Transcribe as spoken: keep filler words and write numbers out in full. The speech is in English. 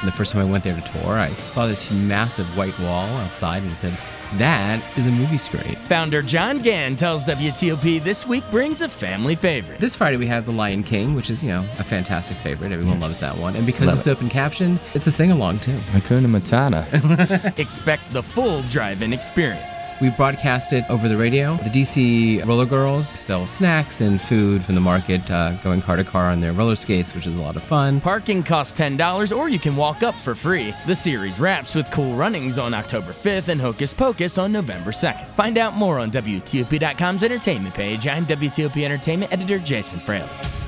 And the first time I went there to tour, I saw this massive white wall outside and said, that is a movie screen. Founder John Gann tells W T O P this week brings a family favorite. This Friday we have The Lion King, which is, you know, a fantastic favorite. Everyone loves that one. And because Love it's it. open captioned, it's a sing-along too. Hakuna Matata. Expect the full drive-in experience. We broadcast it over the radio. The D C Roller Girls sell snacks and food from the market, uh, going car to car on their roller skates, which is a lot of fun. Parking costs ten dollars, or you can walk up for free. The series wraps with Cool Runnings on October fifth and Hocus Pocus on November second. Find out more on W T O P dot com's entertainment page. I'm W T O P Entertainment editor Jason Fraley.